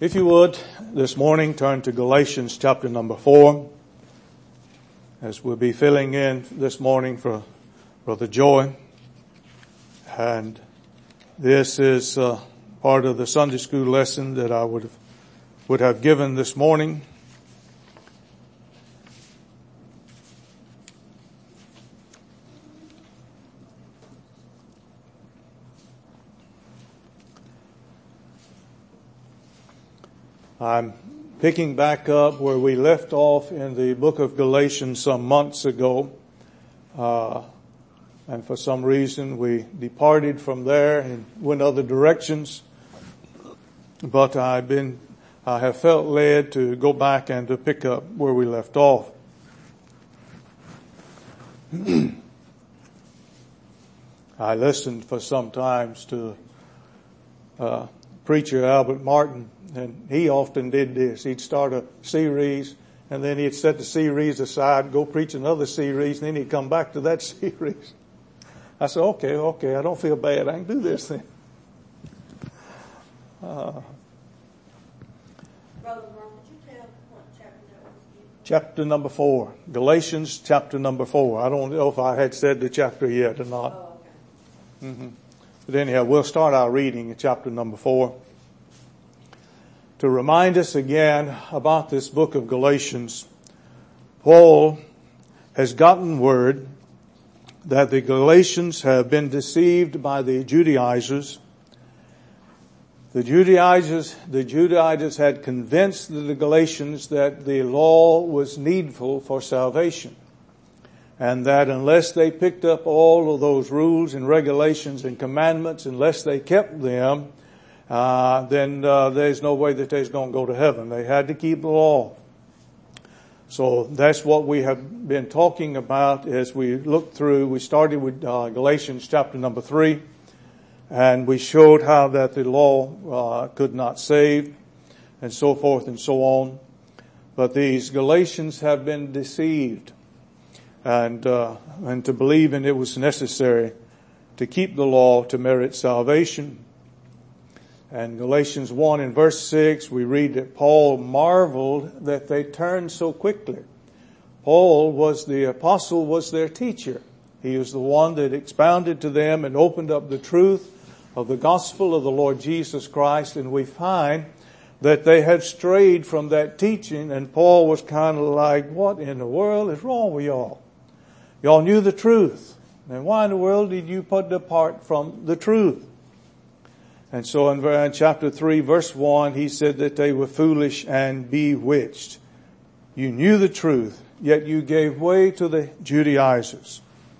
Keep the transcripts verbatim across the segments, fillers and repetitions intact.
If you would, this morning, turn to Galatians chapter number four, as we'll be filling in this morning for Brother Joy. And this is uh, part of the Sunday school lesson that I would have, would have given this morning. I'm picking back up where we left off in the book of Galatians some months ago. Uh, and for some reason we departed from there and went other directions. But I've been, I have felt led to go back and to pick up where we left off. I listened for some times to, uh, preacher Albert Martin, and he often did this. He'd start a series, and then he'd set the series aside, go preach another series, and then he'd come back to that series. I said, okay, okay, I don't feel bad. I can do this then. Uh, Brother Ron, would you tell what chapter that was? Chapter number four. Galatians chapter number four. I don't know if I had said the chapter yet or not. Oh, okay. Mm-hmm. But anyhow, we'll start our reading in chapter number four. To remind us again about this book of Galatians, Paul has gotten word that the Galatians have been deceived by the Judaizers. The Judaizers, the Judaizers had convinced the Galatians that the law was needful for salvation, and that unless they picked up all of those rules and regulations and commandments, unless they kept them, uh, then uh, there's no way that they're going to go to heaven. They had to keep the law. So that's what we have been talking about as we look through. We started with uh, Galatians chapter number three, and we showed how that the law uh, could not save, and so forth and so on. But these Galatians have been deceived, and uh, and to believe in it was necessary to keep the law to merit salvation. And Galatians one in verse six, we read that Paul marveled that they turned so quickly. Paul was the apostle, was their teacher. He was the one that expounded to them and opened up the truth of the gospel of the Lord Jesus Christ. And we find that they had strayed from that teaching, and Paul was kind of like, what in the world is wrong with y'all? Y'all knew the truth. And why in the world did you put depart from the truth? And so in chapter three, verse one, he said that they were foolish and bewitched. You knew the truth, yet you gave way to the Judaizers.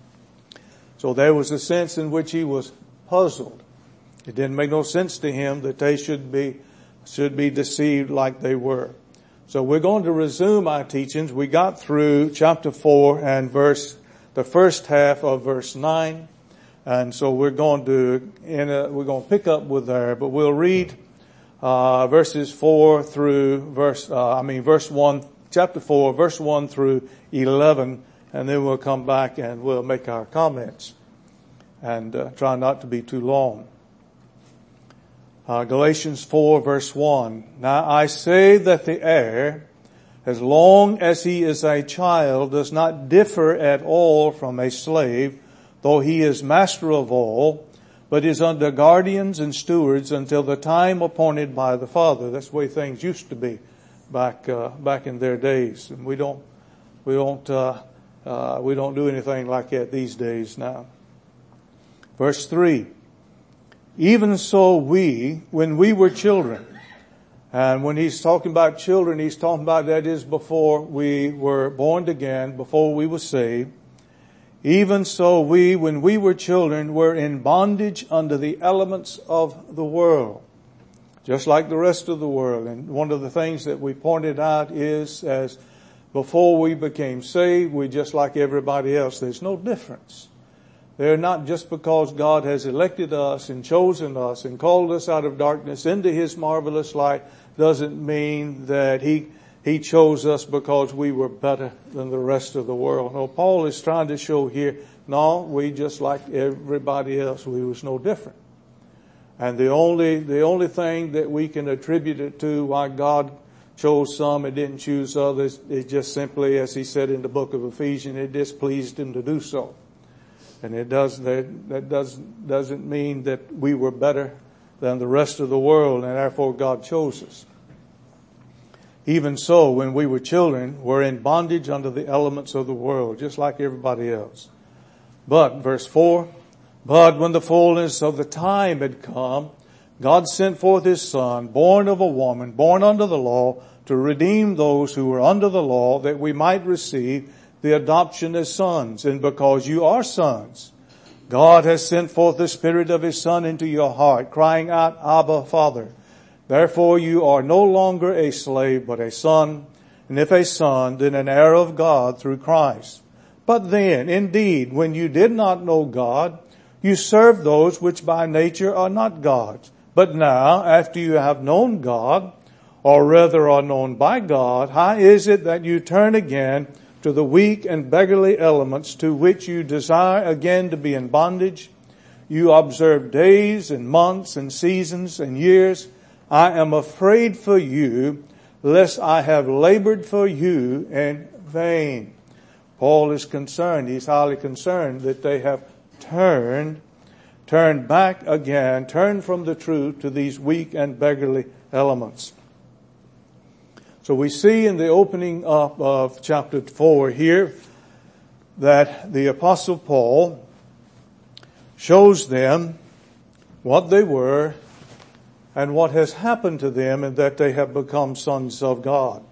So there was a sense in which he was puzzled. It didn't make no sense to him that they should be, should be deceived like they were. So we're going to resume our teachings. We got through chapter four and verse, the first half of verse nine. And so we're going to, in a, we're going to pick up with there, but we'll read, uh, verses four through verse, uh, I mean verse one, chapter four, verse one through eleven, and then we'll come back and we'll make our comments and uh, try not to be too long. Uh, Galatians four verse one. Now I say that the heir, as long as he is a child, does not differ at all from a slave, though he is master of all, but is under guardians and stewards until the time appointed by the Father. That's the way things used to be back uh, back in their days, and we don't we don't uh, uh, we don't do anything like that these days now. Verse three. Even so we, when we were children, and when he's talking about children, he's talking about that is before we were born again, before we were saved. Even so we, when we were children, were in bondage under the elements of the world, just like the rest of the world. And one of the things that we pointed out is, as before we became saved, we just like everybody else. There's no difference. They're not just because God has elected us and chosen us and called us out of darkness into His marvelous light doesn't mean that He He chose us because we were better than the rest of the world. No, Paul is trying to show here, no, we just like everybody else. We was no different. And the only, the only thing that we can attribute it to why God chose some and didn't choose others is just simply, as he said in the book of Ephesians, it displeased him to do so. And it does, that, that does, doesn't mean that we were better than the rest of the world and therefore God chose us. Even so, when we were children, we're in bondage under the elements of the world, just like everybody else. But, verse four, but when the fullness of the time had come, God sent forth his Son, born of a woman, born under the law, to redeem those who were under the law, that we might receive the adoption as sons. And because you are sons, God has sent forth the Spirit of his Son into your heart, crying out, Abba, Father. Therefore you are no longer a slave, but a son, and if a son, then an heir of God through Christ. But then, indeed, when you did not know God, you served those which by nature are not gods. But now, after you have known God, or rather are known by God, how is it that you turn again to the weak and beggarly elements to which you desire again to be in bondage? You observe days and months and seasons and years. I am afraid for you, lest I have labored for you in vain. Paul is concerned, he's highly concerned that they have turned, turned back again, turned from the truth to these weak and beggarly elements. So we see in the opening up of chapter four here that the Apostle Paul shows them what they were and what has happened to them, and that they have become sons of God.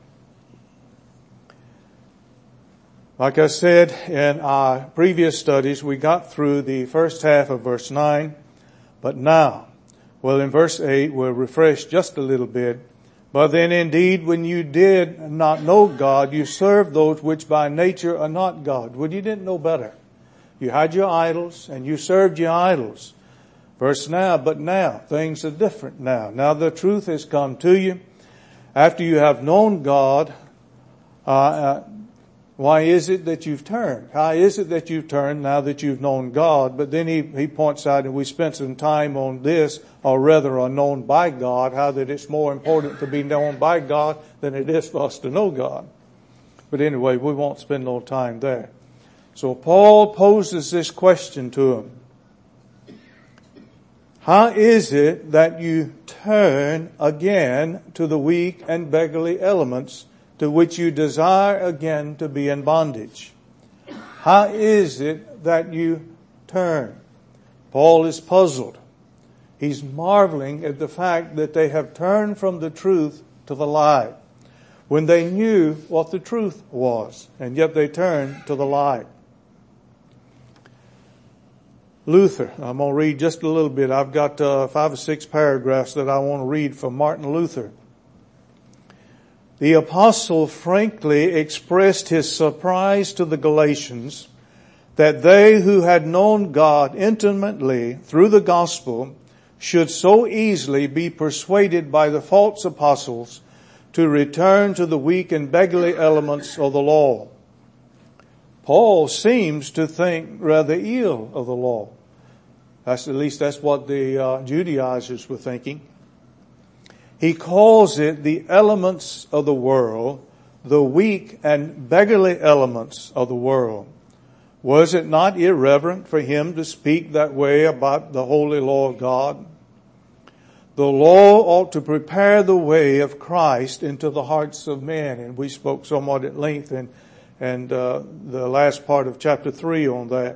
Like I said in our previous studies, we got through the first half of verse nine, but now, well, in verse eight, we're refreshed just a little bit. But then indeed, when you did not know God, you served those which by nature are not God. Well, you didn't know better. You had your idols and you served your idols. Verse now, but now, things are different now. Now the truth has come to you. After you have known God, uh, uh, why is it that you've turned? How is it that you've turned now that you've known God? But then he, he points out, and we spent some time on this, or rather are known by God, how that it's more important to be known by God than it is for us to know God. But anyway, we won't spend no time there. So Paul poses this question to him. How is it that you turn again to the weak and beggarly elements to which you desire again to be in bondage? How is it that you turn? Paul is puzzled. He's marveling at the fact that they have turned from the truth to the lie, when they knew what the truth was, and yet they turned to the lie. Luther, I'm going to read just a little bit. I've got uh, five or six paragraphs that I want to read from Martin Luther. The apostle frankly expressed his surprise to the Galatians that they who had known God intimately through the gospel should so easily be persuaded by the false apostles to return to the weak and beggarly elements of the law. Paul seems to think rather ill of the law. That's, at least that's what the uh, Judaizers were thinking. He calls it the elements of the world, the weak and beggarly elements of the world. Was it not irreverent for him to speak that way about the holy law of God? The law ought to prepare the way of Christ into the hearts of men. And we spoke somewhat at length in and uh, the last part of chapter three on that.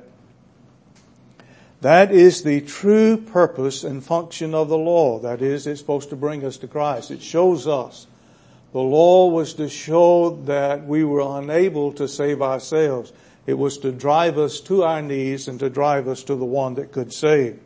That is the true purpose and function of the law. That is, it's supposed to bring us to Christ. It shows us. The law was to show that we were unable to save ourselves. It was to drive us to our knees and to drive us to the one that could save.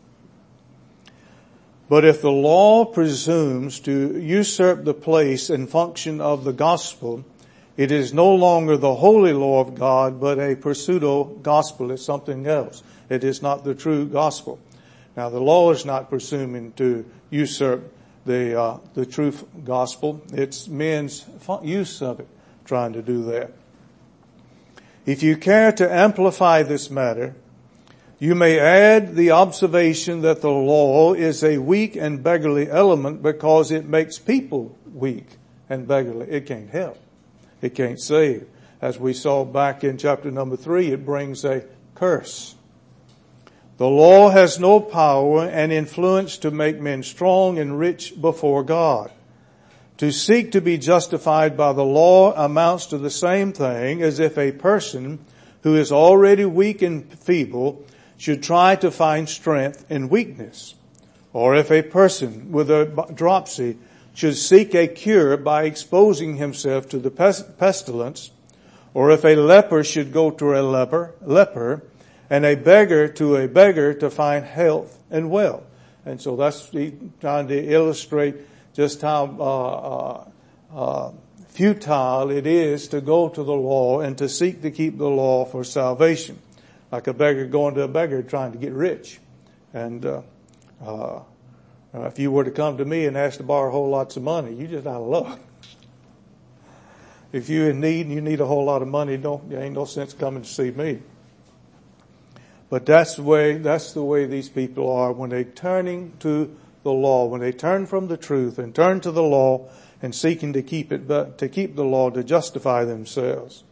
But if the law presumes to usurp the place and function of the gospel, it is no longer the holy law of God, but a pseudo gospel. It's something else. It is not the true gospel. Now, the law is not presuming to usurp the uh, the true gospel. It's men's use of it trying to do that. If you care to amplify this matter, You may add the observation that the law is a weak and beggarly element because it makes people weak and beggarly. It can't help. It can't save. As we saw back in chapter number three, it brings a curse. The law has no power and influence to make men strong and rich before God. To seek to be justified by the law amounts to the same thing as if a person who is already weak and feeble should try to find strength in weakness. Or if a person with a dropsy should seek a cure by exposing himself to the pestilence. Or if a leper should go to a leper, leper, and a beggar to a beggar to find health and wealth. And so that's trying to illustrate just how uh, uh, uh, futile it is to go to the law and to seek to keep the law for salvation. Like a beggar going to a beggar trying to get rich. And uh, uh, if you were to come to me and ask to borrow whole lots of money, you just out of luck. If you're in need and you need a whole lot of money, don't, there ain't no sense coming to see me. But that's the way, that's the way these people are when they're turning to the law, when they turn from the truth and turn to the law and seeking to keep it, but to keep the law to justify themselves.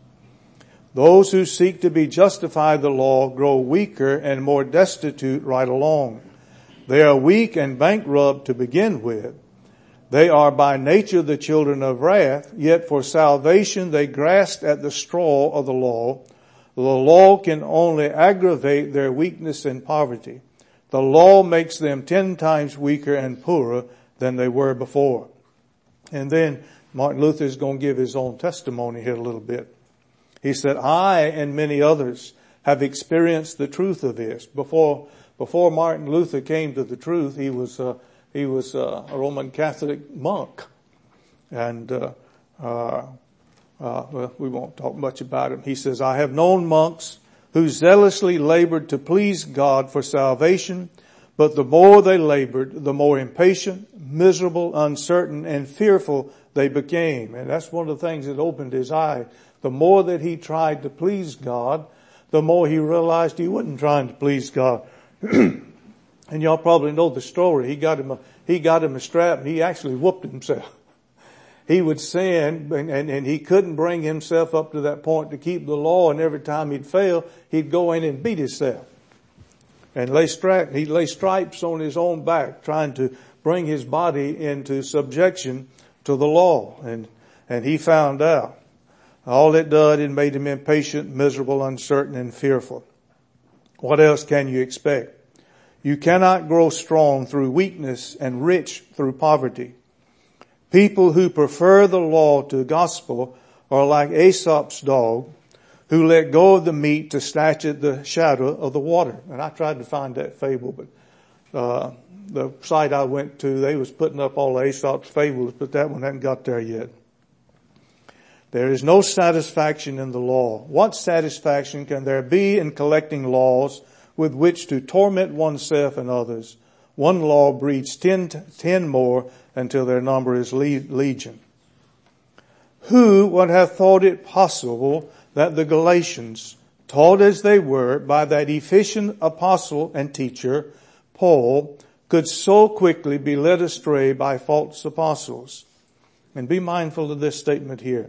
Those who seek to be justified by the law grow weaker and more destitute right along. They are weak and bankrupt to begin with. They are by nature the children of wrath, yet for salvation they grasp at the straw of the law. The law can only aggravate their weakness and poverty. The law makes them ten times weaker and poorer than they were before. And then Martin Luther is going to give his own testimony here a little bit. He said, I and many others have experienced the truth of this. Before, before Martin Luther came to the truth, he was, uh, he was uh, a Roman Catholic monk. And, uh, uh, uh, well, we won't talk much about him. He says, I have known monks who zealously labored to please God for salvation, but the more they labored, the more impatient, miserable, uncertain, and fearful they became. And that's one of the things that opened his eye. The more that he tried to please God, the more he realized he wasn't trying to please God. And y'all probably know the story. He got him a, he got him a strap and he actually whooped himself. He would sin and, and, and he couldn't bring himself up to that point to keep the law, and every time he'd fail, he'd go in and beat himself. And lay strap, he'd lay stripes on his own back, trying to bring his body into subjection to the law. And, and he found out. All it did, it made him impatient, miserable, uncertain, and fearful. What else can you expect? You cannot grow strong through weakness and rich through poverty. People who prefer the law to the gospel are like Aesop's dog, who let go of the meat to snatch at the shadow of the water. And I tried to find that fable, but uh the site I went to, they was putting up all Aesop's fables, but that one hadn't got there yet. There is no satisfaction in the law. What satisfaction can there be in collecting laws with which to torment oneself and others? One law breeds ten, ten more until their number is legion. Who would have thought it possible that the Galatians, taught as they were by that efficient apostle and teacher, Paul, could so quickly be led astray by false apostles? And be mindful of this statement here.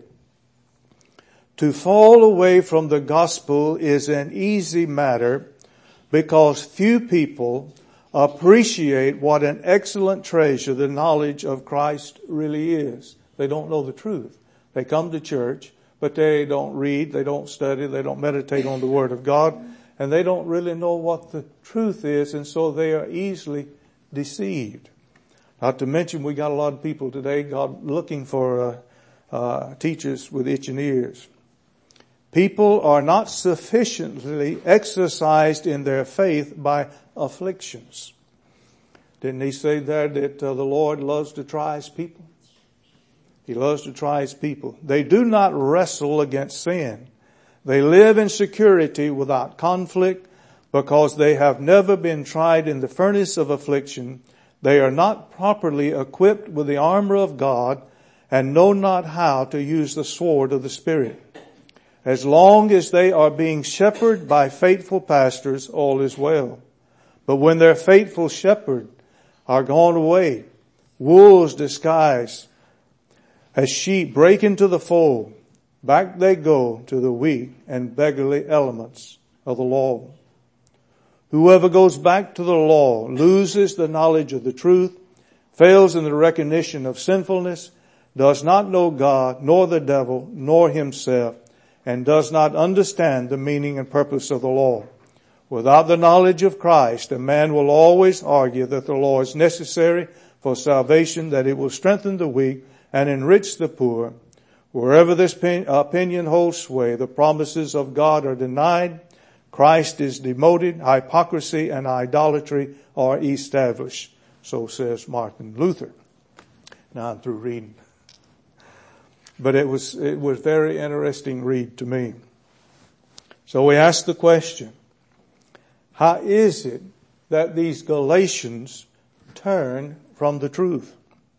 To fall away from the gospel is an easy matter because few people appreciate what an excellent treasure the knowledge of Christ really is. They don't know the truth. They come to church, but they don't read, they don't study, they don't meditate on the Word of God, and they don't really know what the truth is, and so they are easily deceived. Not to mention, we got a lot of people today, God, looking for uh, uh, teachers with itching ears. People are not sufficiently exercised in their faith by afflictions. Didn't he say there that uh, the Lord loves to try his people? He loves to try his people. They do not wrestle against sin. They live in security without conflict because they have never been tried in the furnace of affliction. They are not properly equipped with the armor of God and know not how to use the sword of the Spirit. As long as they are being shepherded by faithful pastors, all is well. But when their faithful shepherd are gone away, wolves disguised as sheep break into the fold. Back they go to the weak and beggarly elements of the law. Whoever goes back to the law loses the knowledge of the truth, fails in the recognition of sinfulness, does not know God, nor the devil, nor himself, and does not understand the meaning and purpose of the law. Without the knowledge of Christ, a man will always argue that the law is necessary for salvation, that it will strengthen the weak and enrich the poor. Wherever this opinion holds sway, the promises of God are denied, Christ is demoted, hypocrisy and idolatry are established. So says Martin Luther. Now I'm through reading. But it was, it was very interesting read to me. So we ask the question, how is it that these Galatians turn from the truth?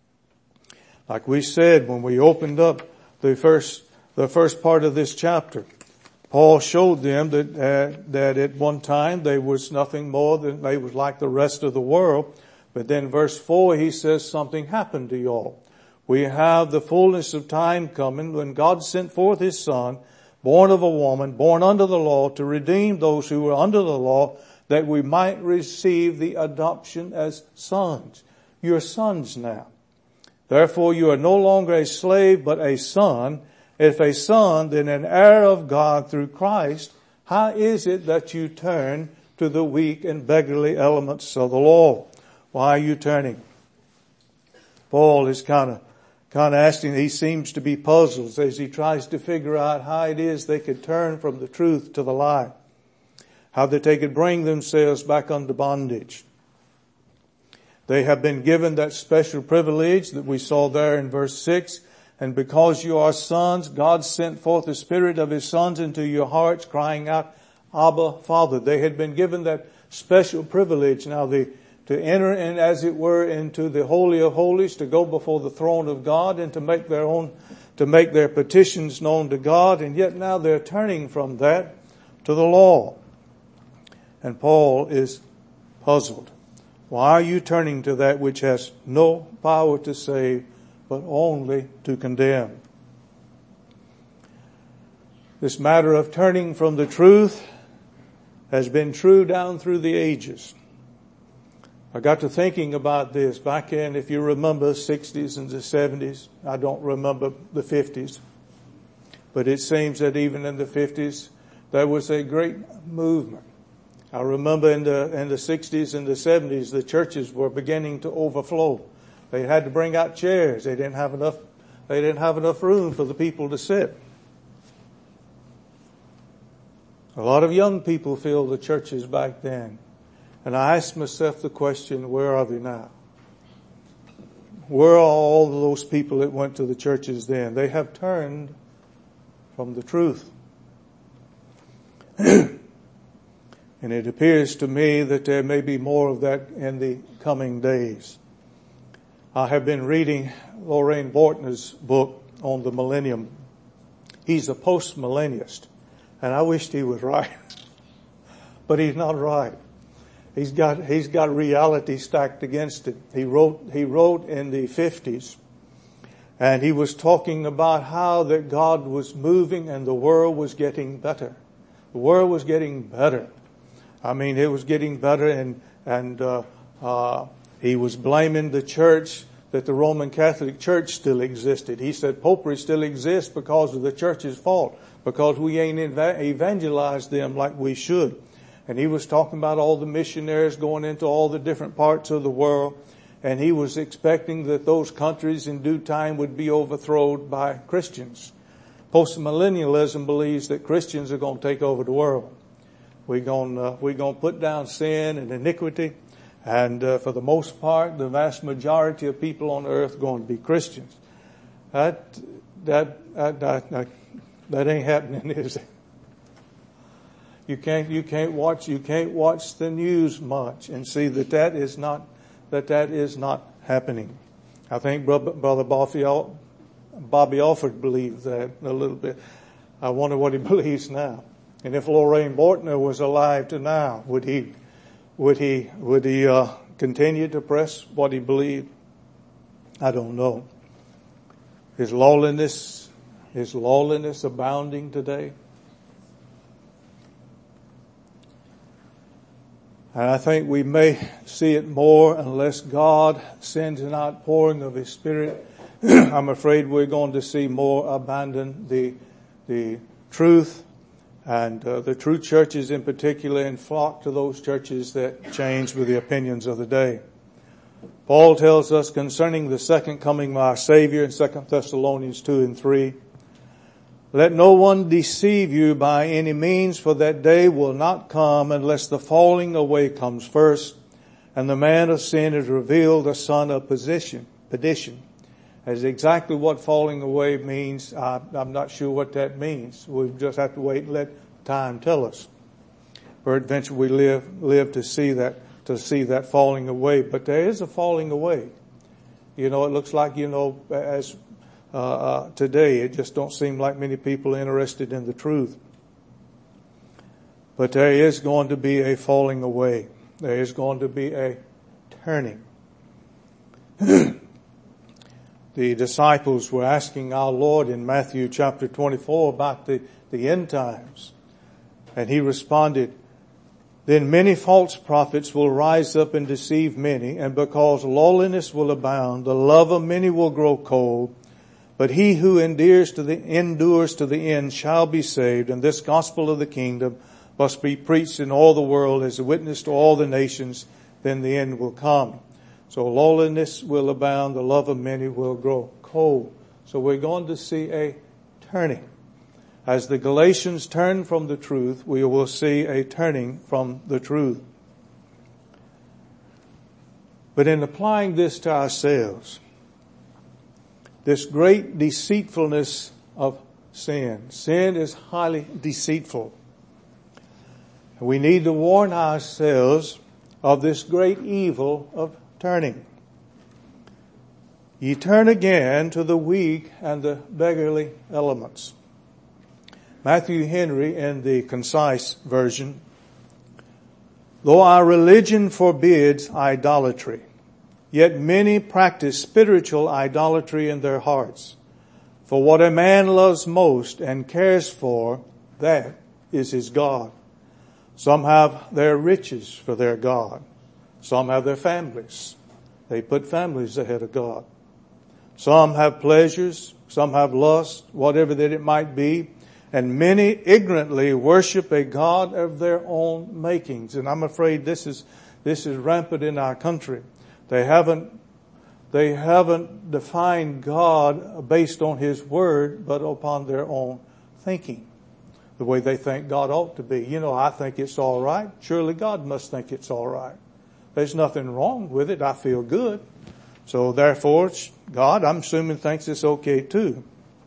Like we said when we opened up the first, the first part of this chapter, Paul showed them that, uh, that at one time they was nothing more than they was like the rest of the world. But then verse four, he says something happened to y'all. We have the fullness of time coming when God sent forth his son, born of a woman, born under the law, to redeem those who were under the law, that we might receive the adoption as sons. You're sons now. Therefore you are no longer a slave, but a son. If a son, then an heir of God through Christ. How is it that you turn to the weak and beggarly elements of the law? Why are you turning? Paul is kind of, kind of asking, he seems to be puzzled as he tries to figure out how it is they could turn from the truth to the lie. How that they could bring themselves back under bondage. They have been given that special privilege that we saw there in verse six. And because you are sons, God sent forth the Spirit of His sons into your hearts, crying out, Abba, Father. They had been given that special privilege. Now the, to enter in, as it were, into the Holy of Holies, to go before the throne of God and to make their own, to make their petitions known to God. And yet now they're turning from that to the law. And Paul is puzzled. Why are you turning to that which has no power to save, but only to condemn? This matter of turning from the truth has been true down through the ages. I got to thinking about this back in, if you remember, the sixties and the seventies. I don't remember the fifties. But it seems that even in the fifties, there was a great movement. I remember in the, in the sixties and the seventies, the churches were beginning to overflow. They had to bring out chairs. They didn't have enough, they didn't have enough room for the people to sit. A lot of young people filled the churches back then. And I asked myself the question, where are they now? Where are all of those people that went to the churches then? They have turned from the truth. And it appears to me that there may be more of that in the coming days. I have been reading Lorraine Bortner's book on the millennium. He's a post-millennialist, and I wished he was right. But he's not right. He's got, he's got reality stacked against it. He wrote, he wrote in the fifties, and he was talking about how that God was moving and the world was getting better. The world was getting better. I mean, it was getting better, and, and, uh, uh, he was blaming the church that the Roman Catholic Church still existed. He said Popery still exists because of the church's fault, because we ain't evangelized them like we should. And he was talking about all the missionaries going into all the different parts of the world, and he was expecting that those countries in due time would be overthrown by Christians. Postmillennialism believes that Christians are going to take over the world. We're going, uh, we're going to put down sin and iniquity. And uh, for the most part, the vast majority of people on earth are going to be Christians. That, that, that, that, that, that ain't happening, is it? You can't, you can't watch, you can't watch the news much and see that that is not, that that is not happening. I think Brother Bobby, Bobby Alford believed that a little bit. I wonder what he believes now. And if Lorraine Bortner was alive to now, would he, would he, would he, uh, continue to press what he believed? I don't know. Is lawlessness, is lawlessness abounding today? And I think we may see it more unless God sends an outpouring of His Spirit. I'm afraid we're going to see more abandon the, the truth and uh, the true churches in particular, and flock to those churches that change with the opinions of the day. Paul tells us concerning the second coming of our Savior in Second Thessalonians two and three, let no one deceive you by any means, for that day will not come unless the falling away comes first, and the man of sin is revealed, the son of perdition. Perdition. That's exactly what falling away means. I, I'm not sure what that means. We just have to wait and let time tell us. Peradventure we live live to see that to see that falling away. But there is a falling away. You know, it looks like, you know, as uh, uh today, it just don't seem like many people are interested in the truth. But there is going to be a falling away. There is going to be a turning. The disciples were asking our Lord in Matthew chapter twenty-four about the, the end times. And He responded, then many false prophets will rise up and deceive many, and because lawlessness will abound, the love of many will grow cold. But he who endures to the, endures to the end shall be saved, and this gospel of the kingdom must be preached in all the world as a witness to all the nations, then the end will come. So lawlessness will abound, the love of many will grow cold. So we're going to see a turning. As the Galatians turn from the truth, we will see a turning from the truth. But in applying this to ourselves, this great deceitfulness of sin, sin is highly deceitful. We need to warn ourselves of this great evil of turning. Ye turn again to the weak and the beggarly elements. Matthew Henry in the Concise Version, though our religion forbids idolatry, yet many practice spiritual idolatry in their hearts. For what a man loves most and cares for, that is his God. Some have their riches for their God. Some have their families. They put families ahead of God. Some have pleasures. Some have lust, whatever that it might be. And many ignorantly worship a God of their own makings. And I'm afraid this is, this is rampant in our country. They haven't, they haven't defined God based on His Word, but upon their own thinking. The way they think God ought to be. You know, I think it's all right. Surely God must think it's all right. There's nothing wrong with it. I feel good. So therefore, God, I'm assuming, thinks it's okay too.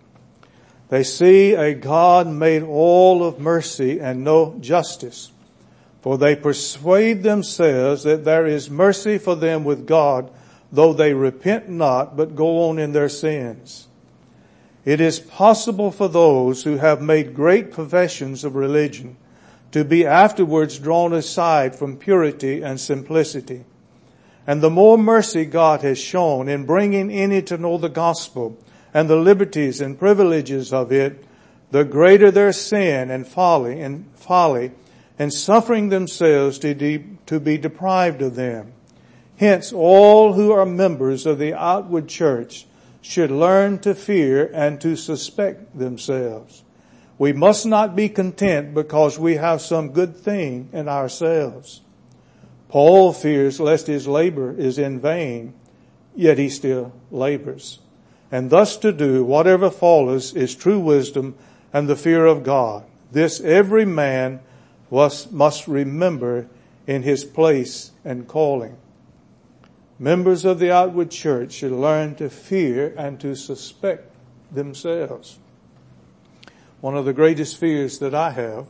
They see a God made all of mercy and no justice. For they persuade themselves that there is mercy for them with God, though they repent not, but go on in their sins. It is possible for those who have made great professions of religion to be afterwards drawn aside from purity and simplicity. And the more mercy God has shown in bringing any to know the gospel and the liberties and privileges of it, the greater their sin and folly and folly and suffering themselves to, de- to be deprived of them. Hence, all who are members of the outward church should learn to fear and to suspect themselves. We must not be content because we have some good thing in ourselves. Paul fears lest his labor is in vain, yet he still labors. And thus to do whatever follows is true wisdom and the fear of God. This every man must, must remember in his place and calling. Members of the outward church should learn to fear and to suspect themselves. One of the greatest fears that I have,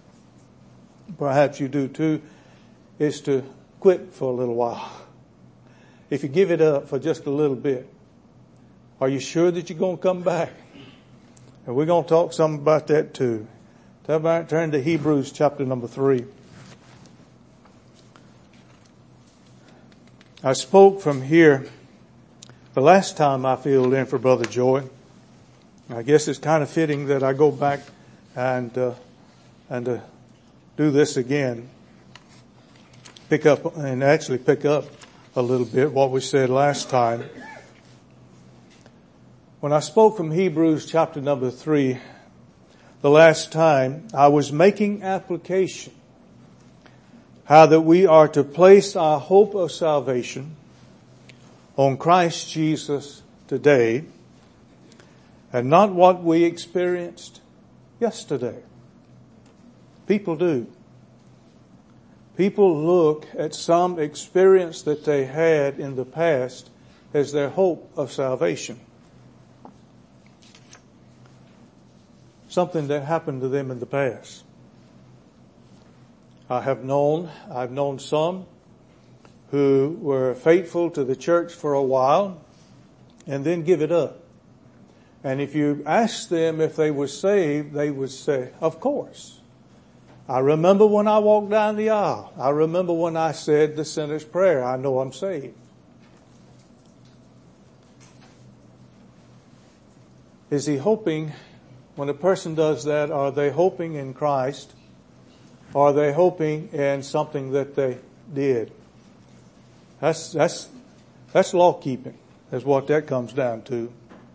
perhaps you do too, is to quit for a little while. If you give it up for just a little bit, are you sure that you're going to come back? And we're going to talk some about that too. Turn to Hebrews chapter number three. I spoke from here the last time I filled in for Brother Joy. I guess it's kind of fitting that I go back and uh, and uh, do this again. Pick up and actually pick up a little bit what we said last time. When I spoke from Hebrews chapter number three the last time, I was making application how that we are to place our hope of salvation on Christ Jesus today and not what we experienced yesterday. People do. People look at some experience that they had in the past as their hope of salvation. Something that happened to them in the past. I have known, I've known some who were faithful to the church for a while and then give it up. And if you ask them if they were saved, they would say, of course. I remember when I walked down the aisle. I remember when I said the sinner's prayer. I know I'm saved. Is he hoping, when a person does that, are they hoping in Christ? Or are they hoping in something that they did? That's, that's, that's law keeping, is what that comes down to.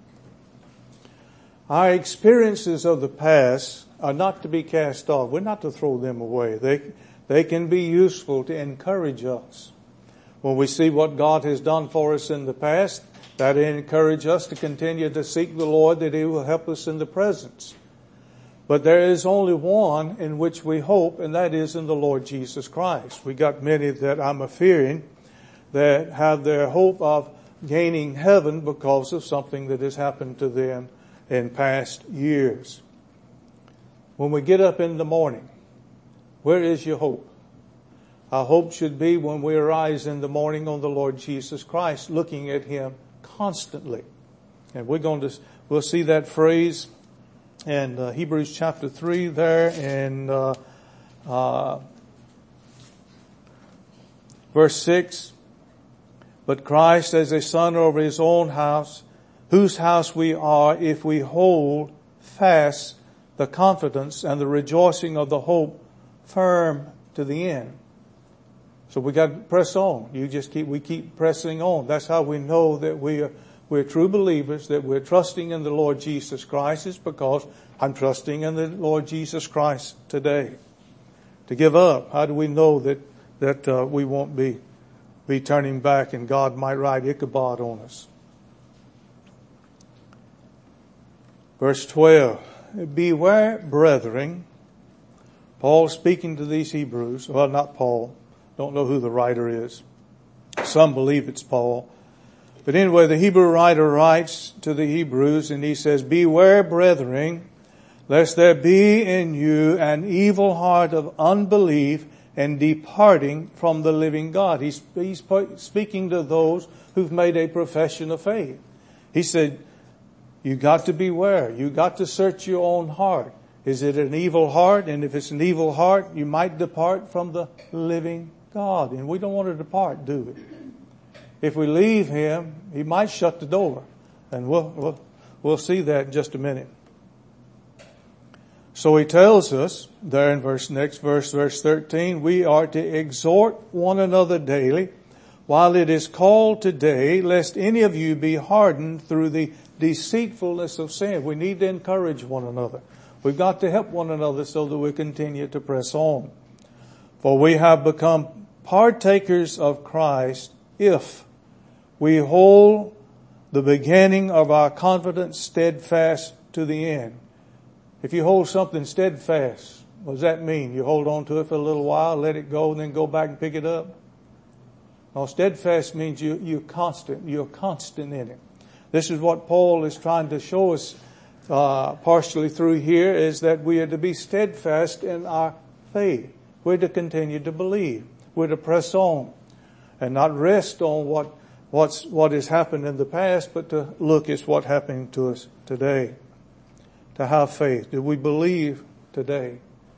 Our experiences of the past are not to be cast off. We're not to throw them away. They, they can be useful to encourage us. When we see what God has done for us in the past, that encourages us to continue to seek the Lord, that He will help us in the present. But there is only one in which we hope, and that is in the Lord Jesus Christ. We got many that I'm fearing that have their hope of gaining heaven because of something that has happened to them in past years. When we get up in the morning, where is your hope? Our hope should be when we arise in the morning on the Lord Jesus Christ, looking at Him constantly. And we're going to, we'll see that phrase in uh, Hebrews chapter three there in uh, uh, verse six. But Christ as a son over His own house, whose house we are if we hold fast the confidence and the rejoicing of the hope firm to the end. So we got to press on. You just keep, we keep pressing on. That's how we know that we are, we're true believers, that we're trusting in the Lord Jesus Christ, is because I'm trusting in the Lord Jesus Christ today. To give up, how do we know that, that, uh, we won't be, be turning back and God might write Ichabod on us? Verse twelve. Beware, brethren. Paul speaking to these Hebrews. Well, not Paul. Don't know who the writer is. Some believe it's Paul. But anyway, the Hebrew writer writes to the Hebrews and he says, beware, brethren, lest there be in you an evil heart of unbelief and departing from the living God. He's, he's speaking to those who've made a profession of faith. He said, you got to beware. You got to search your own heart. Is it an evil heart? And if it's an evil heart, you might depart from the living God. And we don't want to depart, do we? If we leave Him, He might shut the door. And we'll, we'll, we'll see that in just a minute. So He tells us there in verse, next verse, verse thirteen, we are to exhort one another daily while it is called today, lest any of you be hardened through the deceitfulness of sin. We need to encourage one another. We've got to help one another so that we continue to press on. For we have become partakers of Christ if we hold the beginning of our confidence steadfast to the end. If you hold something steadfast, what does that mean? You hold on to it for a little while, let it go, and then go back and pick it up? No, steadfast means you, you're constant. You're constant in it. This is what Paul is trying to show us uh, partially through here, is that we are to be steadfast in our faith. We're to continue to believe. We're to press on and not rest on what what's what has happened in the past, but to look at what's happening to us today. to have faith? Do we believe today?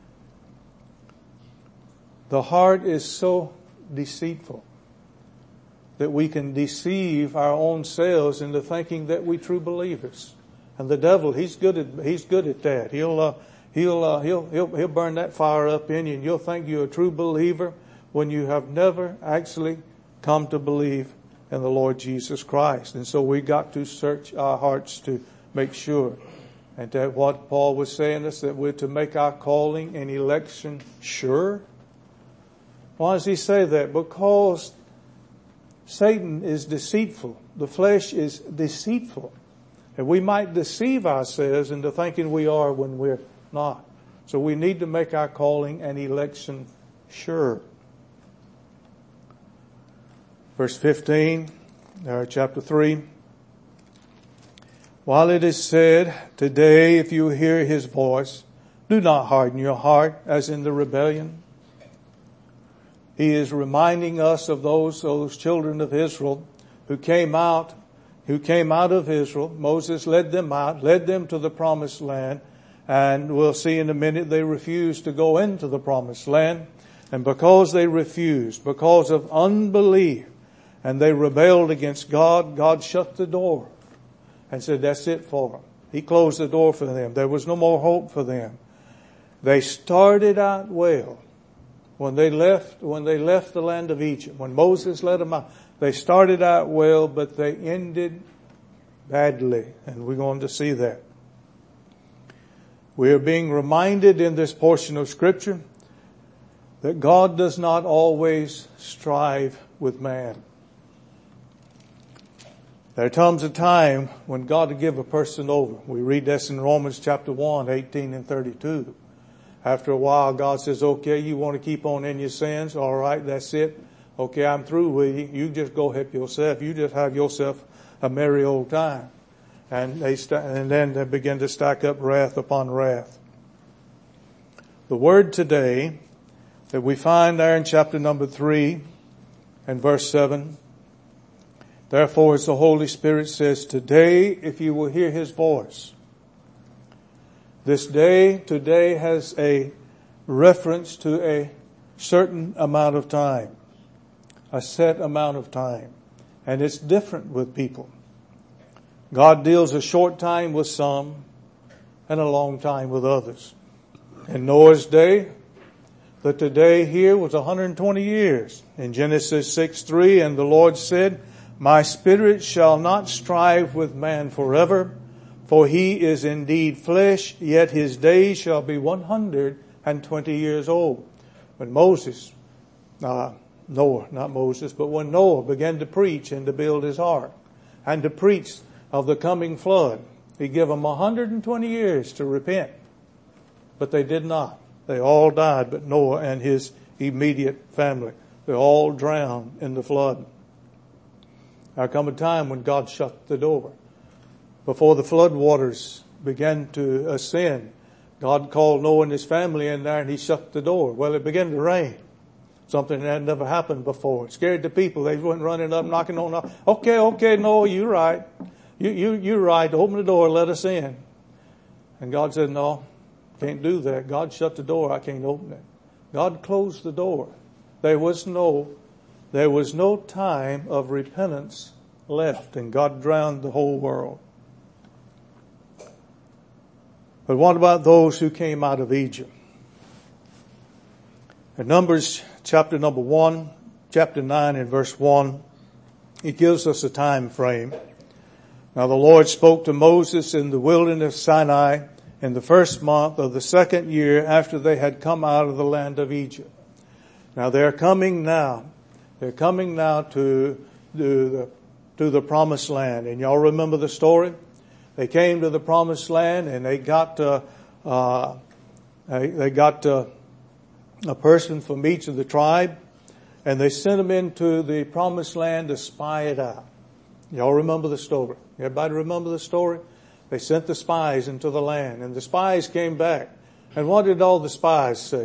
The heart is so deceitful that we can deceive our own selves into thinking that we true believers. And the devil, he's good at, he's good at that. He'll, uh, he'll, uh, he'll, he'll, he'll burn that fire up in you and you'll think you're a true believer when you have never actually come to believe in the Lord Jesus Christ. And so we got to search our hearts to make sure. And that what Paul was saying is that we're to make our calling and election sure. Why does he say that? Because Satan is deceitful. The flesh is deceitful. And we might deceive ourselves into thinking we are when we're not. So we need to make our calling and election sure. Verse fifteen, uh, chapter three. While it is said, today if you hear his voice, do not harden your heart as in the rebellion. He is reminding us of those, those children of Israel who came out, who came out of Israel. Moses led them out, led them to the promised land. And we'll see in a minute they refused to go into the promised land. And because they refused, because of unbelief, and they rebelled against God, God shut the door and said, that's it for them. He closed the door for them. There was no more hope for them. They started out well. When they left, when they left the land of Egypt, when Moses led them out, they started out well, but they ended badly. And we're going to see that. We are being reminded in this portion of Scripture that God does not always strive with man. There comes a time when God will give a person over. We read this in Romans chapter one, eighteen and thirty-two. After a while, God says, okay, you want to keep on in your sins? All right, that's it. Okay, I'm through with you. You just go help yourself. You just have yourself a merry old time. And they st- and then they begin to stack up wrath upon wrath. The word today that we find there in chapter number three and verse seven. Therefore, as the Holy Spirit says, today, if you will hear his voice. This day, today has a reference to a certain amount of time. A set amount of time. And it's different with people. God deals a short time with some and a long time with others. In Noah's day, the today here was one hundred twenty years. In Genesis six three, and the Lord said, my spirit shall not strive with man forever, for he is indeed flesh, yet his days shall be one hundred twenty years old. When Moses, uh, Noah, not Moses, but when Noah began to preach and to build his ark and to preach of the coming flood, he gave them one hundred twenty years to repent. But they did not. They all died, but Noah and his immediate family. They all drowned in the flood. There come a time when God shut the door. Before the flood waters began to ascend, God called Noah and his family in there and he shut the door. Well, it began to rain. Something that had never happened before. It scared the people. They went running up, knocking on the door. Okay, okay, Noah, you're right. You, you, you're right. Open the door, let us in. And God said, no, can't do that. God shut the door. I can't open it. God closed the door. There was no There was no time of repentance left, and God drowned the whole world. But what about those who came out of Egypt? In Numbers chapter number one, chapter nine and verse one, it gives us a time frame. Now the Lord spoke to Moses in the wilderness of Sinai in the first month of the second year after they had come out of the land of Egypt. Now they're coming now. They're coming now to, to the, to the promised land. And y'all remember the story? They came to the promised land and they got, uh, uh, they, they got, uh, a person from each of the tribe and they sent them into the promised land to spy it out. Y'all remember the story? Everybody remember the story? They sent the spies into the land and the spies came back. And what did all the spies say?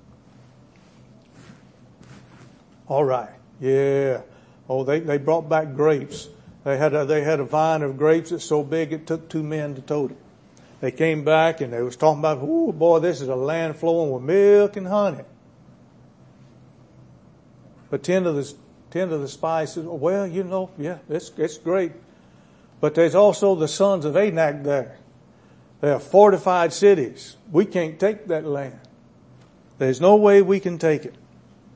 All right. Yeah. Oh, they, they brought back grapes. They had a, they had a vine of grapes that's so big it took two men to tote it. They came back and they was talking about, oh boy, this is a land flowing with milk and honey. But ten of the, ten of the spies said, well, you know, yeah, it's, it's great. But there's also the sons of Anak there. They are fortified cities. We can't take that land. There's no way we can take it.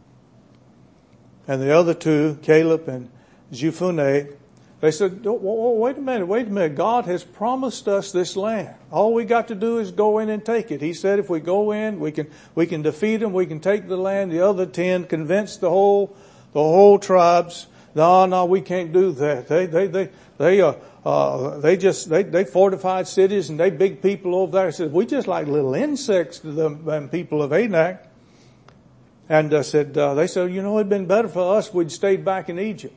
And the other two, Caleb and Jephunneh, they said, oh, wait a minute, wait a minute. God has promised us this land. All we got to do is go in and take it. He said if we go in, we can, we can defeat them, we can take the land. The other ten convinced the whole, the whole tribes, no, no, we can't do that. They, they, they, they, uh, uh, they just, they, they fortified cities and they big people over there. He said, we just like little insects to the um, people of Anak. And uh, said, uh, they said, you know, it'd been better for us if we'd stayed back in Egypt.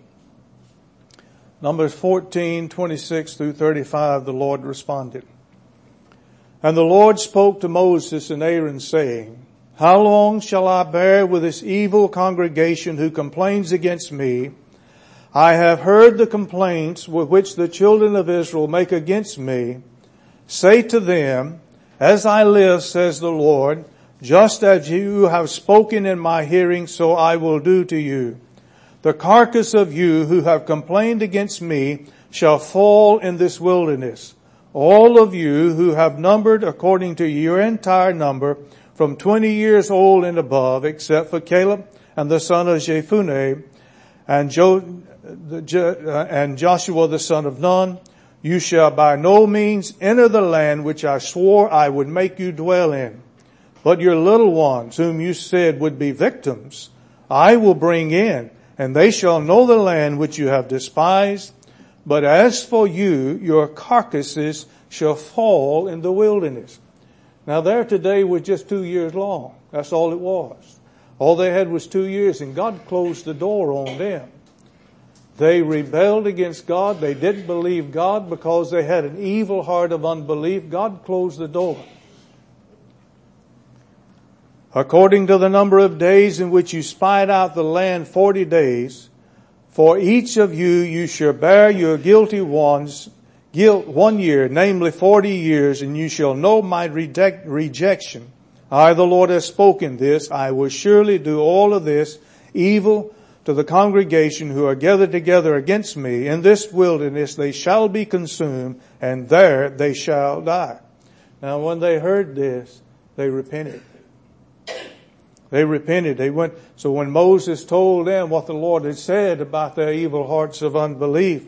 Numbers fourteen, twenty-six through thirty-five, the Lord responded. And the Lord spoke to Moses and Aaron, saying, how long shall I bear with this evil congregation who complains against me? I have heard the complaints with which the children of Israel make against me. Say to them, as I live, says the Lord, just as you have spoken in my hearing, so I will do to you. The carcass of you who have complained against me shall fall in this wilderness. All of you who have numbered according to your entire number, from twenty years old and above, except for Caleb and the son of Jephunneh and, jo, the, and Joshua the son of Nun, you shall by no means enter the land which I swore I would make you dwell in. But your little ones, whom you said would be victims, I will bring in, and they shall know the land which you have despised. But as for you, your carcasses shall fall in the wilderness. Now there today was just two years long. That's all it was. All they had was two years, and God closed the door on them. They rebelled against God. They didn't believe God because they had an evil heart of unbelief. God closed the door. According to the number of days in which you spied out the land, forty days, for each of you you shall bear your guilty ones, guilt one year, namely forty years, and you shall know my reject, rejection. I, the Lord, have spoken this. I will surely do all of this evil to the congregation who are gathered together against me. In this wilderness they shall be consumed, and there they shall die. Now when they heard this, they repented. They repented. They went. So when Moses told them what the Lord had said about their evil hearts of unbelief,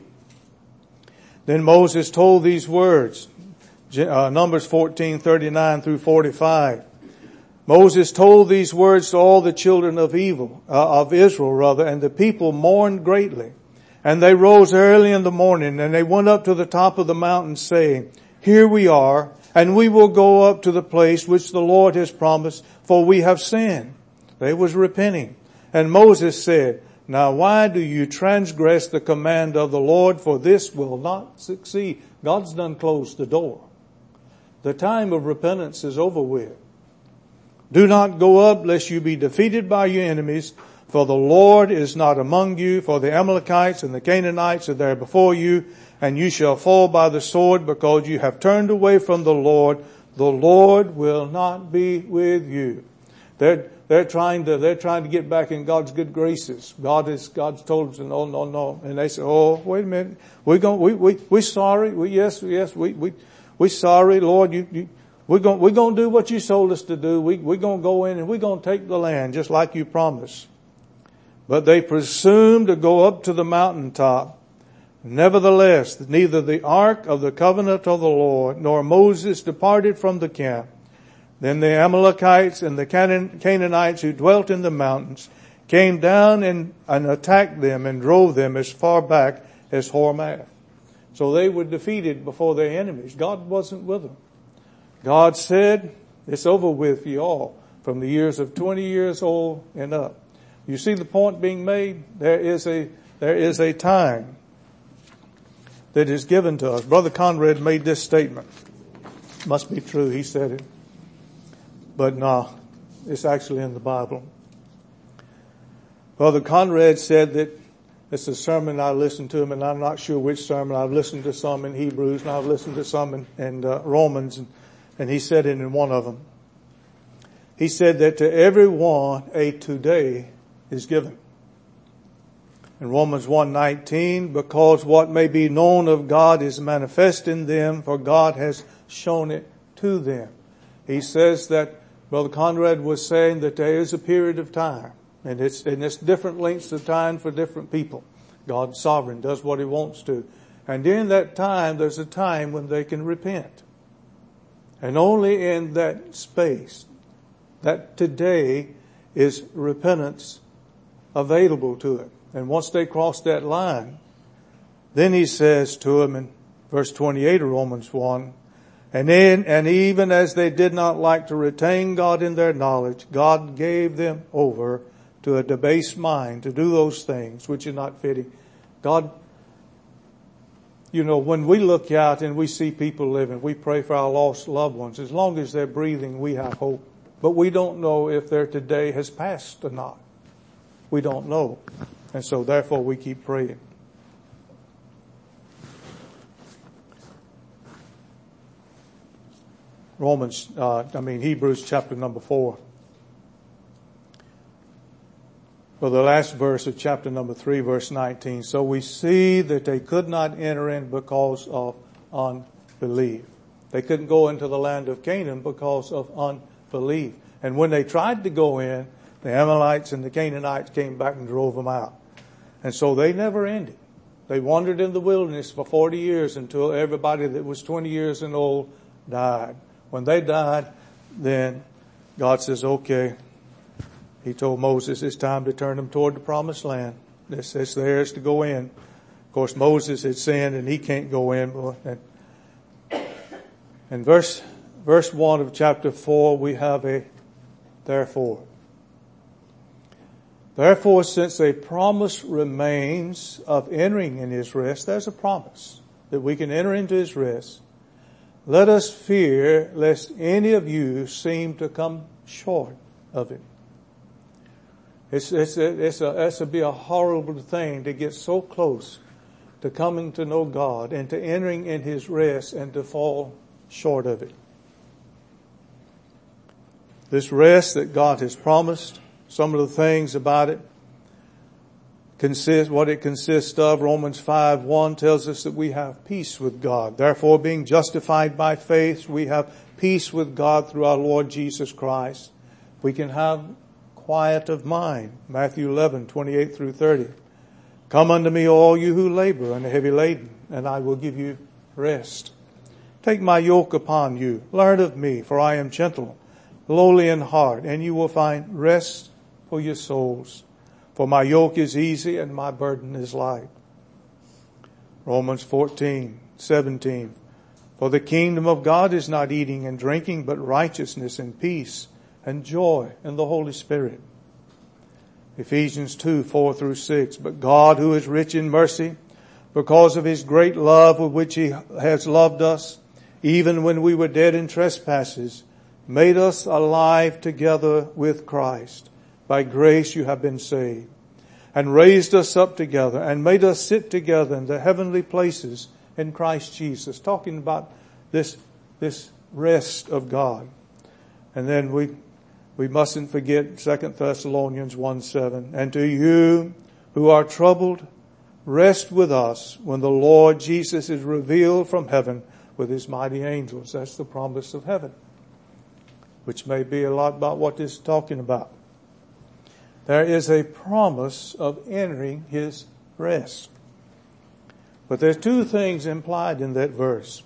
then Moses told these words, uh, Numbers fourteen, thirty-nine through forty-five. Moses told these words to all the children of evil, uh, of Israel rather, and the people mourned greatly. And they rose early in the morning and they went up to the top of the mountain saying, here we are, and we will go up to the place which the Lord has promised, for we have sinned. They was repenting. And Moses said, now why do you transgress the command of the Lord? For this will not succeed. God's done closed the door. The time of repentance is over with. Do not go up lest you be defeated by your enemies, for the Lord is not among you, for the Amalekites and the Canaanites are there before you, and you shall fall by the sword because you have turned away from the Lord. The Lord will not be with you. They're, they're trying to, they're trying to get back in God's good graces. God is, God's told them, no, no, no. And they say, oh, wait a minute. We're going, we, we, we're sorry. We, yes, yes, we, we, we're sorry, Lord. You, you, we're going, we're going to do what you told us to do. We, we're going to go in and we're going to take the land just like you promised. But they presumed to go up to the mountaintop. Nevertheless, neither the ark of the covenant of the Lord nor Moses departed from the camp. Then the Amalekites and the Canaanites who dwelt in the mountains came down and, and attacked them and drove them as far back as Hormah. So they were defeated before their enemies. God wasn't with them. God said, it's over with for you all from the years of twenty years old and up. You see the point being made? There is a, there is a time that is given to us. Brother Conrad made this statement. Must be true. He said it. But no, it's actually in the Bible. Brother Conrad said that It's a sermon I listened to him, and I'm not sure which sermon. I've listened to some in Hebrews, and I've listened to some in, in uh, Romans, and, and he said it in one of them. He said that to everyone a today is given. In Romans one nineteen, because what may be known of God is manifest in them, for God has shown it to them. He says that Brother Conrad was saying that there is a period of time, and it's, and it's different lengths of time for different people. God's sovereign, does what he wants to. And during that time, there's a time when they can repent. And only in that space, that today is repentance available to it. And once they cross that line, then he says to them in verse twenty-eight of Romans one, and then, and even as they did not like to retain God in their knowledge, God gave them over to a debased mind to do those things which are not fitting. God, you know, when we look out and we see people living, we pray for our lost loved ones. As long as they're breathing, we have hope. But we don't know if their today has passed or not. We don't know. And so therefore we keep praying. Romans, uh, I mean Hebrews chapter number four. For the last verse of chapter number three, verse nineteen. So we see that they could not enter in because of unbelief. They couldn't go into the land of Canaan because of unbelief. And when they tried to go in, the Amalekites and the Canaanites came back and drove them out. And so they never ended. They wandered in the wilderness for forty years until everybody that was twenty years and old died. When they died, then God says, okay. He told Moses it's time to turn them toward the promised land. It's, it's theirs to go in. Of course, Moses had sinned and he can't go in. And, in verse, verse one of chapter four, we have a therefore. Therefore, since a promise remains of entering in his rest, there's a promise that we can enter into his rest. Let us fear lest any of you seem to come short of it. It's, it's, it's a, it's a be a horrible thing to get so close to coming to know God and to entering in his rest and to fall short of it. This rest that God has promised, some of the things about it consist, what it consists of. Romans five one tells us that we have peace with God. Therefore, being justified by faith, we have peace with God through our Lord Jesus Christ. We can have quiet of mind. Matthew eleven twenty-eight through thirty. Come unto me, all you who labor and are heavy laden, and I will give you rest. Take my yoke upon you. Learn of me, for I am gentle, lowly in heart, and you will find rest for your souls. For my yoke is easy and my burden is light. Romans fourteen seventeen. For the kingdom of God is not eating and drinking, but righteousness and peace and joy in the Holy Spirit. Ephesians two four through six. But God, who is rich in mercy, because of his great love with which he has loved us, even when we were dead in trespasses, made us alive together with Christ. By grace you have been saved, and raised us up together and made us sit together in the heavenly places in Christ Jesus. Talking about this, this rest of God. And then we, we mustn't forget Second Thessalonians one seven. And to you who are troubled, rest with us when the Lord Jesus is revealed from heaven with his mighty angels. That's the promise of heaven, which may be a lot about what this is talking about. There is a promise of entering his rest. But there's two things implied in that verse.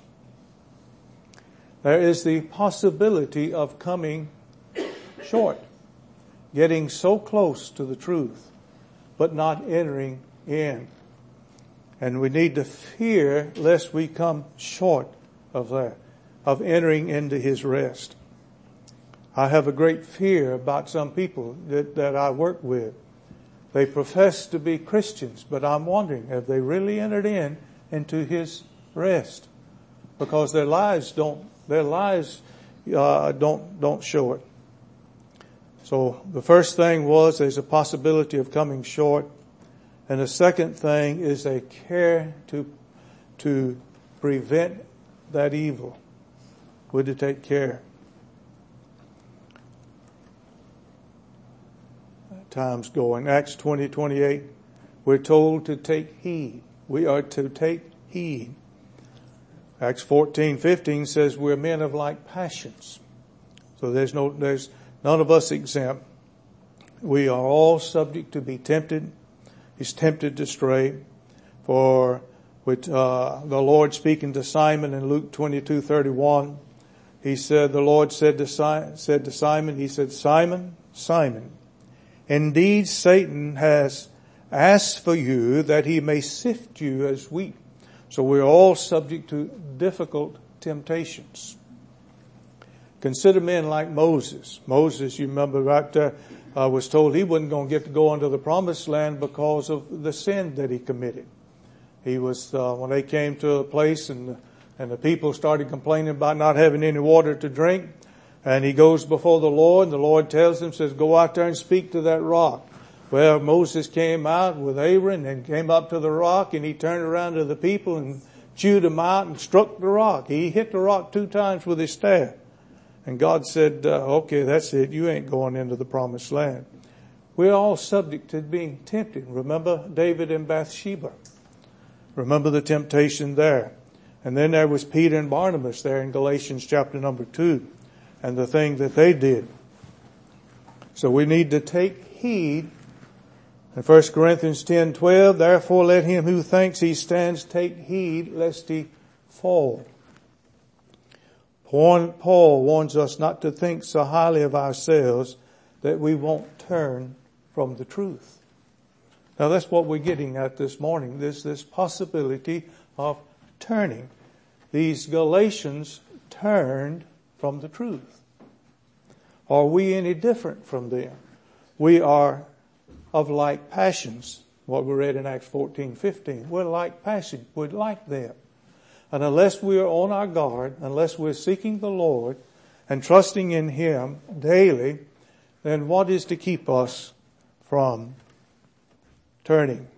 There is the possibility of coming short, getting so close to the truth, but not entering in. And we need to fear lest we come short of that, of entering into his rest. I have a great fear about some people that, that I work with. They profess to be Christians, but I'm wondering, have they really entered in into his rest? Because their lives don't, their lives, uh, don't, don't show it. So the first thing was there's a possibility of coming short. And the second thing is a care to, to prevent that evil. We're to take care. Time's going. Acts twenty, twenty-eight. We're told to take heed. We are to take heed. Acts fourteen, fifteen says we're men of like passions. So there's no, there's none of us exempt. We are all subject to be tempted. He's tempted to stray. For with uh, the Lord speaking to Simon in Luke twenty-two, thirty-one, he said, the Lord said to, si- said to Simon, he said, Simon, Simon, indeed Satan has asked for you that he may sift you as wheat. So we're all subject to difficult temptations. Consider men like Moses. Moses, you remember right there, uh, was told he wasn't going to get to go into the promised land because of the sin that he committed. He was, uh, when they came to a place and, and the people started complaining about not having any water to drink, and he goes before the Lord, and the Lord tells him, says, go out there and speak to that rock. Well, Moses came out with Aaron and came up to the rock, and he turned around to the people and chewed them out and struck the rock. He hit the rock two times with his staff. And God said, uh, okay, that's it. You ain't going into the promised land. We're all subject to being tempted. Remember David and Bathsheba. Remember the temptation there. And then there was Peter and Barnabas there in Galatians chapter number two, and the thing that they did. So we need to take heed. In First Corinthians ten, twelve, therefore let him who thinks he stands take heed lest he fall. Paul warns us not to think so highly of ourselves that we won't turn from the truth. Now that's what we're getting at this morning. There's this possibility of turning. These Galatians turned from the truth. Are we any different from them? We are of like passions. What we read in Acts fourteen, fifteen. We're like passions. We're like them. And unless we are on our guard, unless we're seeking the Lord and trusting in Him daily, then what is to keep us from turning?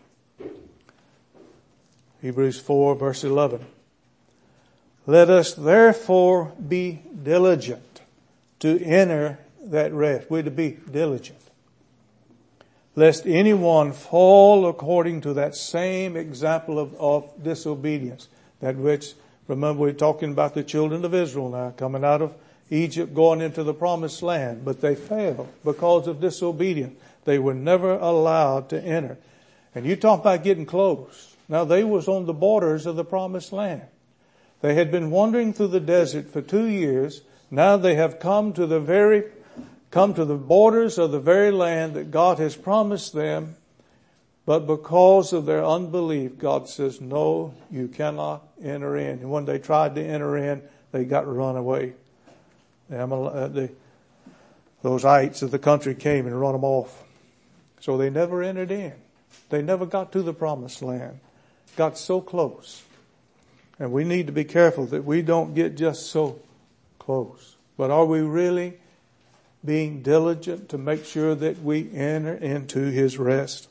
Hebrews four, verse eleven. Let us therefore be diligent to enter that rest. We're to be diligent. Lest anyone fall according to that same example of, of disobedience. That which, remember we're talking about the children of Israel now, coming out of Egypt, going into the promised land. But they failed because of disobedience. They were never allowed to enter. And you talk about getting close. Now they was on the borders of the promised land. They had been wandering through the desert for two years. Now they have come to the very, come to the borders of the very land that God has promised them. But because of their unbelief, God says, no, you cannot enter in. And when they tried to enter in, they got run away. The, the, those ites of the country came and run them off. So they never entered in. They never got to the promised land. Got so close. And we need to be careful that we don't get just so close. But are we really being diligent to make sure that we enter into His rest?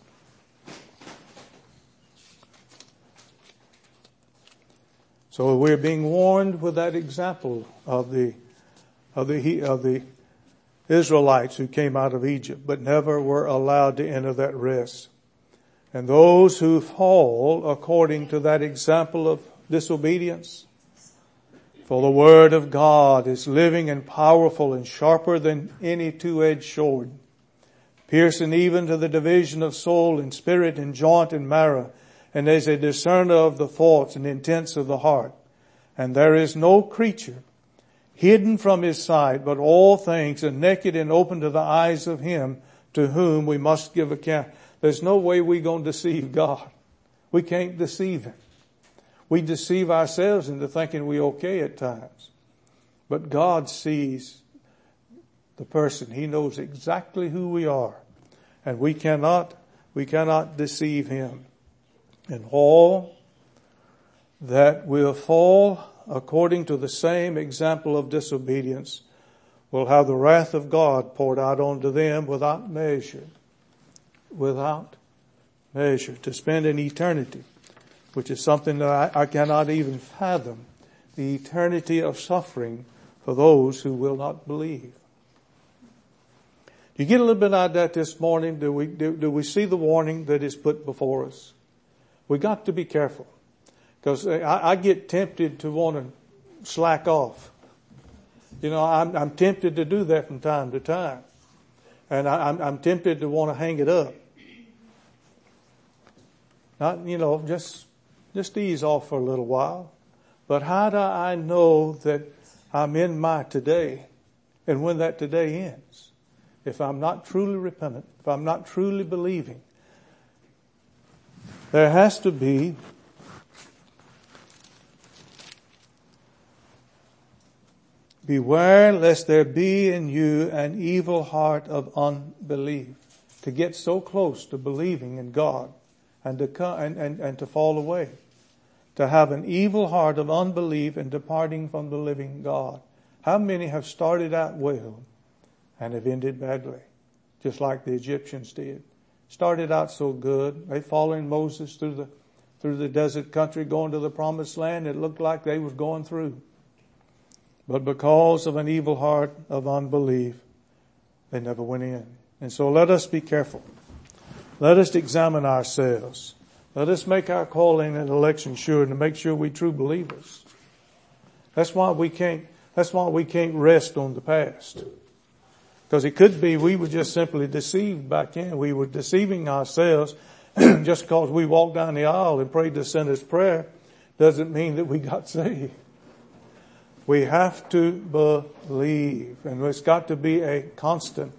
So we're being warned with that example of the, of the, of the Israelites who came out of Egypt, but never were allowed to enter that rest. And those who fall according to that example of disobedience. For the word of God is living and powerful and sharper than any two-edged sword, piercing even to the division of soul and spirit and joint and marrow, and is a discerner of the thoughts and intents of the heart. And there is no creature hidden from His sight, but all things are naked and open to the eyes of Him to whom we must give account. There's no way we're going to deceive God. We can't deceive Him. We deceive ourselves into thinking we're okay at times. But God sees the person. He knows exactly who we are. And we cannot, we cannot deceive Him. And all that will fall according to the same example of disobedience will have the wrath of God poured out onto them without measure. Without measure, to spend an eternity, which is something that I, I cannot even fathom, the eternity of suffering for those who will not believe. You get a little bit out of that this morning. Do we, do, do we see the warning that is put before us? We got to be careful, because I, I get tempted to want to slack off. You know, I'm, I'm tempted to do that from time to time. And I, I'm, I'm tempted to want to hang it up. Not, you know, just, just ease off for a little while. But how do I know that I'm in my today and when that today ends? If I'm not truly repentant, if I'm not truly believing, there has to be beware lest there be in you an evil heart of unbelief. To get so close to believing in God and to come, and, and, and to fall away. To have an evil heart of unbelief and departing from the living God. How many have started out well and have ended badly? Just like the Egyptians did. Started out so good. They followed Moses through the, through the desert country going to the promised land. It looked like they was going through. But because of an evil heart of unbelief, they never went in. And so let us be careful. Let us examine ourselves. Let us make our calling and election sure, and to make sure we true believers. That's why we can't, that's why we can't rest on the past. Because it could be we were just simply deceived back in. We were deceiving ourselves just because we walked down the aisle and prayed the sinner's prayer doesn't mean that we got saved. We have to believe, and it's got to be a constant,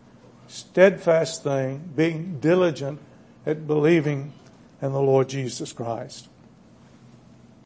steadfast thing, being diligent at believing in the Lord Jesus Christ.